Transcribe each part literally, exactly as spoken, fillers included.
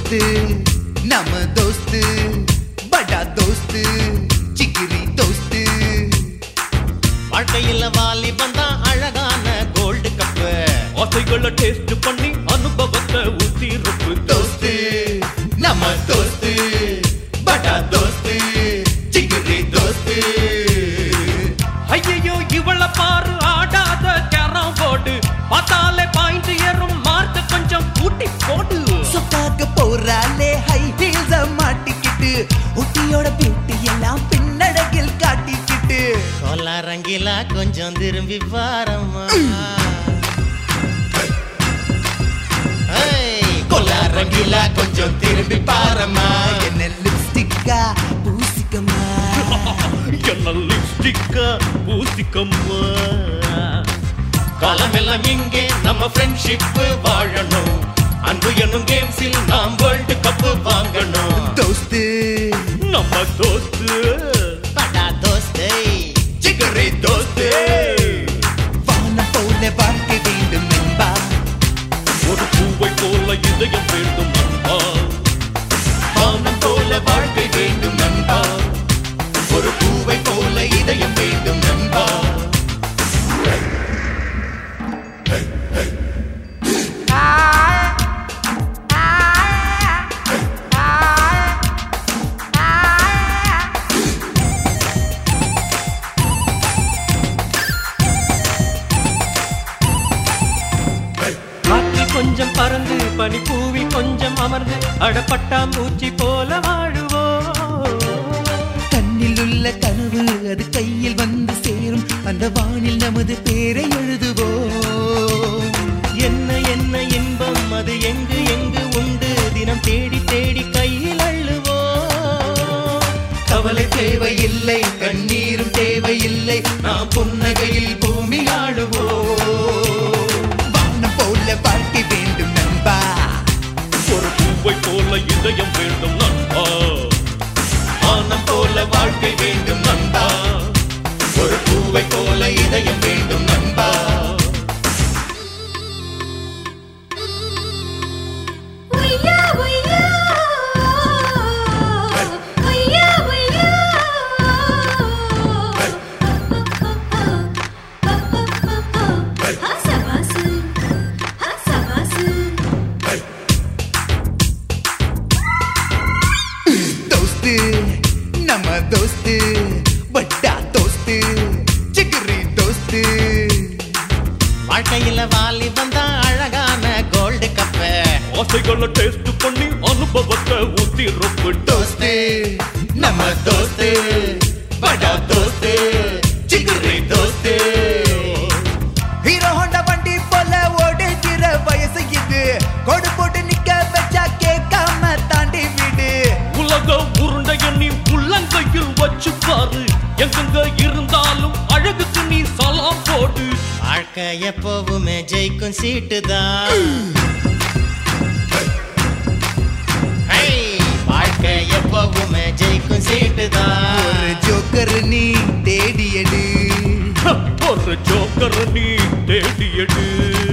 दोस्त नम दोस्त बड़ा दोस्त चिकरी दोस्त வாழ்க்கையில வாலி வந்தா அழகான கோல்டு கப் ஆசைகளை டேஸ்ட் பண்ணி அனுபவத்தை ஊத்திருப்பு दोस्त नम दोस्त बड़ा दोस्त चिकरी दोस्त ஐயோ இவள பாரு ஆடாத கேரம் போர்டு பார்த்தாலே பாயிண்ட் ஏறும் மார்க் கொஞ்சம் கூட்டி போடு சுத்தாக்க போறாலே ஹை ஹீல்ஸ் மாட்டிக்கிட்டு ஊட்டியோட பியூட்டி எல்லாம் பின்னடகில் காட்டிக்கிட்டு கோலாரங்கிலா கொஞ்சம் திரும்பி பாரம்மா கோலாரங்கிலா கொஞ்சம் திரும்பி பாரம்மா என்ன லிப்ஸ்டிக்கா பூசிக்கம்மா என்ன லிப்ஸ்டிக்கா பூசிக்கம்மா காலமெல்லாம் இங்கே நம்ம ஃப்ரெண்ட்ஷிப் வாழணும் அன்பு என்னும் கேம்ஸில் நாம் வேர்ல்ட் கப் வாங்கணும் दोस्त நம்ம தோஸ்து படா தோஸ்தை चिकरी दोस्त வானம் போல வாழ்க்கை வேண்டும் நண்பா ஒரு பூவை போல இதயம் வேண்டும் நண்பா வானம் போல வாழ்க்கை வேண்டும் நண்பா ஒரு பூவை போல இதயம் வேண்டும் நண்பா காற்று கொஞ்சம் பறந்து பனி பூவி கொஞ்சம் அமர்ந்து அடப்பட்டாம்பூச்சி போல வாழுவோம் கண்ணில் உள்ள கனவு அது கையில் வந்து சேரும் அந்த வானில் நமது பேரை எழுதுவோம் என்ன என்ன இன்பம் அது எங்கு எங்கு உண்டு தினம் தேடி தேடி கையில் அள்ளுவோம் கவலை தேவையில்லை கண்ணீரும் தேவையில்லை நாம் புன்னகையில் பூமி ஆடுவோம் வானம் போல வாழ்க்கை வேண்டும் நண்பா ஒரு பூவை போல இதயம் வேண்டும் நண்பா வானம் போல வாழ்க்கை வேண்டும் நண்பா ஒரு பூவை போல இதயம் வேண்டும் நண்பா दोस्त नम दोस्त बड़ा दोस्त चिकरी दोस्त வாழ்க்கையில வாலி வந்தா அழகான கோல்டு கப் ஆசைகளை டேஸ்ட் பண்ணி அனுபவத்தை ஊத்திருப்பு दोस्त नम दोस्त बड़ा दोस्त चिकरी दोस्त ஹீரோ ஹோண்டா வண்டி போல ஓடுகிற வயசு இது கோடு போட்டு நிக்க வச்சா கேட்காம தாண்டி விடு உலக உருண்டை எண்ணி உள்ளங்கையில் வச்சு பாரு எங்கெங்க இருந்தாலும் அழகுக்கு நீ சலாம் போடு வாழ்க்கை எப்பவுமே ஜெயிக்கும் சீட்டுதான் வாழ்க்கை எப்பவுமே ஜெயிக்கும் சீட்டுதான் ஒரு ஜோக்கர் நீ தேடியடு ஒரு ஜோக்கர் நீ தேடியடு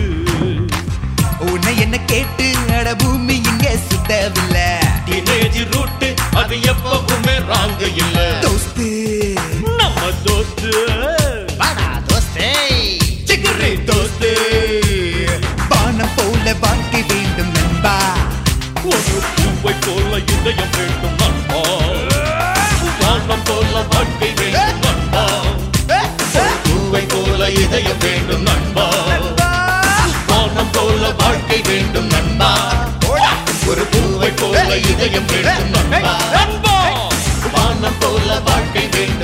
உன்னை என்ன கேட்டு அட பூமி இங்க சுத்தவில்லை டீனேஜ் ரூட் அது எப்பவுமே ராங்க இல்ல दोस्त நம்ம தோஸ்து வாடா தோஸ்தே चिकरी दोस्त வானம் போல வாழ்க்கை வேண்டும் நண்பா ஒரு பூவை போல இதயம் வேண்டும் நண்பா வானம் போல வாழ்க்கை வேண்டும் நண்பா பூவை போல இதயம் வேண்டும் நண்பா வானம் போல வாழ்க்கை வேண்டும் நண்பா ஒரு பூவை போல இதயம் வேண்டும் நண்பா நண்பா வானம் போல வாழ்க்கை வேண்டும்